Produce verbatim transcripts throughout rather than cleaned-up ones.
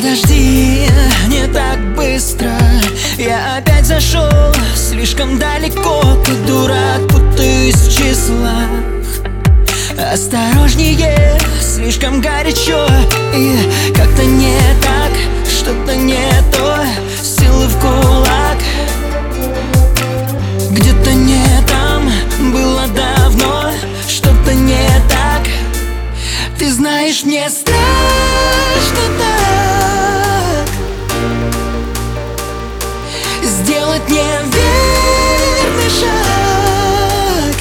Подожди, не так быстро. Я опять зашел слишком далеко. Ты дурак, путаюсь в числах. Осторожнее, слишком горячо. И как-то не так, что-то не то. Силы в кулак, где-то не там. Было давно, что-то не так. Ты знаешь, мне страшно так сделать неверный шаг.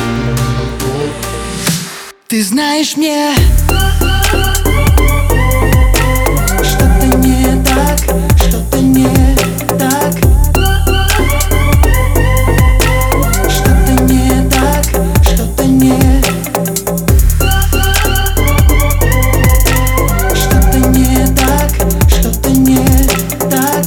Ты знаешь, мне что-то не так, что-то не так. Что-то не так, что-то не. Что-то не так, что-то не так.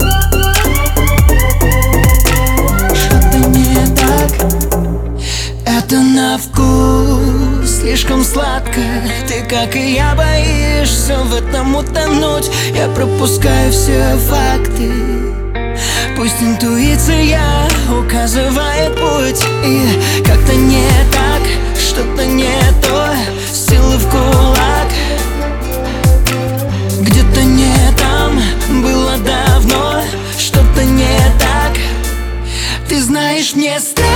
Что-то не так. Это на вкус слишком сладко. Ты, как и я, боишься в этом утонуть. Я пропускаю все факты. Пусть интуиция указывает путь. И как-то не так, что-то не то. Силы в кулак, где-то не там. Было давно, что-то не так. Ты знаешь, мне страшно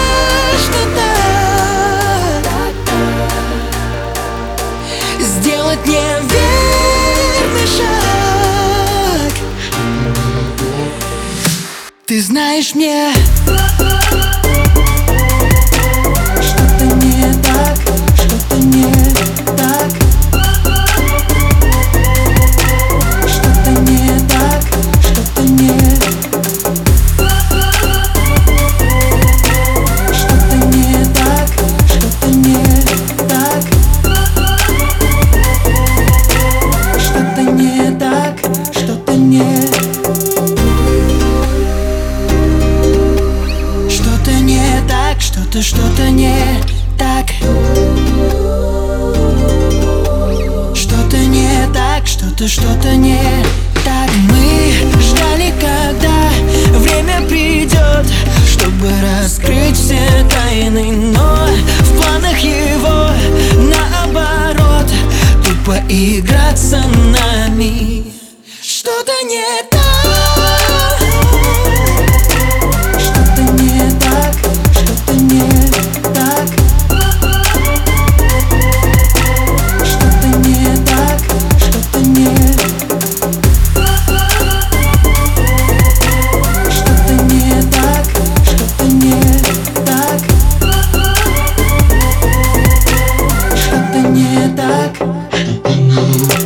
так сделать неверный шаг. Ты знаешь, мне что-то не так, что-то не так. Что-то не так, что-то не. Что-то не так, что-то не так. Что-то не так, что-то не. Что-то не так, что-то, что-то не так. Что-то не так, что-то, что-то не так. Мы ждали, когда время придет, чтобы раскрыть все тайны, но в планах его наоборот, тупо играться нами. Что-то не так. Что-то не так, что-то не так. Что-то не так, что-то не. Что-то не так, что-то не так. Что-то не так, что-то не.